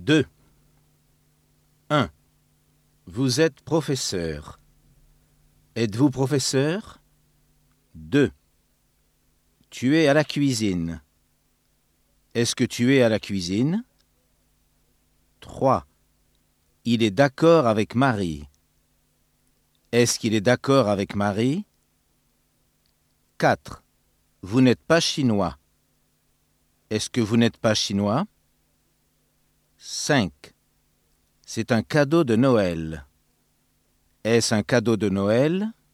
2. 1. Vous êtes professeur. Êtes-vous professeur? 2. Tu es à la cuisine. Est-ce que tu es à la cuisine? 3. Il est d'accord avec Marie. Est-ce qu'il est d'accord avec Marie? 4. Vous n'êtes pas chinois. Est-ce que vous n'êtes pas chinois? 5. C'est un cadeau de Noël. Est-ce un cadeau de Noël?